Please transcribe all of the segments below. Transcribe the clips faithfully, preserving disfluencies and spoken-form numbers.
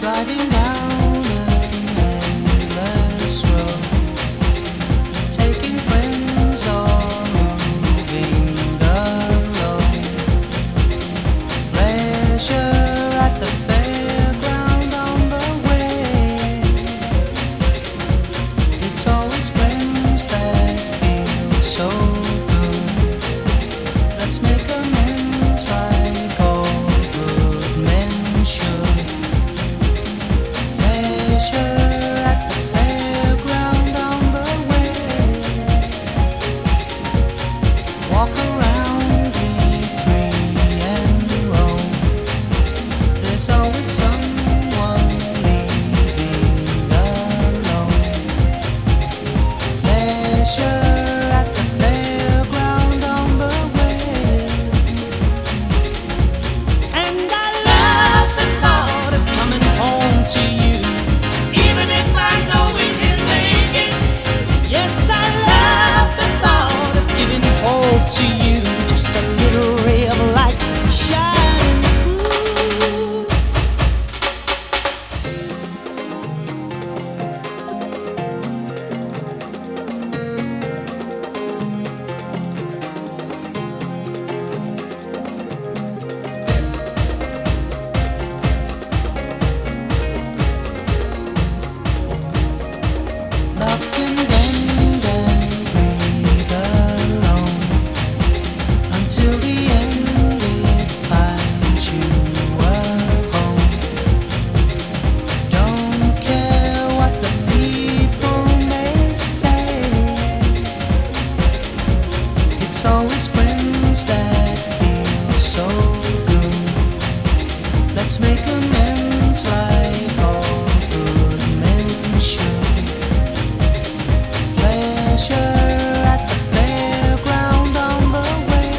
Driving down an endless road, taking friends or moving alone. Pleasure at the fairground on the way. It's always friends that feel so good. Let's make amends like all good men should. At the fairground on the way. Walk around, be free and roam. There's always someone leaving alone. Pleasure at the fairground on the way. And I love the thought of coming home to you. To you, just a little ray of light shining through. Love can bend and breathe alone till the end it finds you a home. Don't care what the people may say. It's always friends that feel so good. Let's make amends like all good men should. Pleasure at the fairground on the way.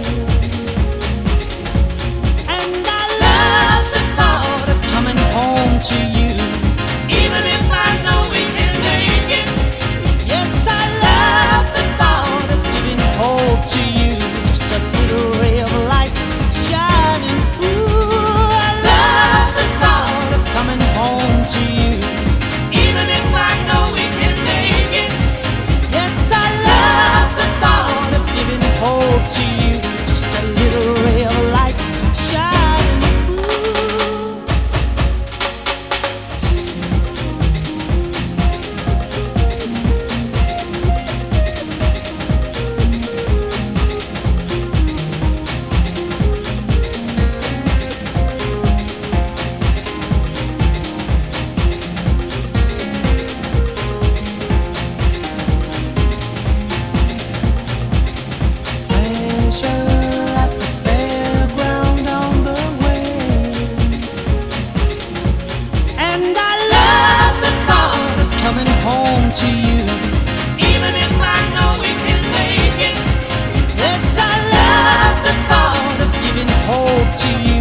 To you, even if I know we can make it. Yes, I love the thought of giving hope to you, just a little ray of light shining through. I love the thought of coming home to you, even if I know we can make it. Yes, I love the thought of giving hope to you, just a little ray of light shining through. At the fairground on the way. And I love the thought of coming home to you, even if I know we can make it. Yes, I love the thought of giving hope to you.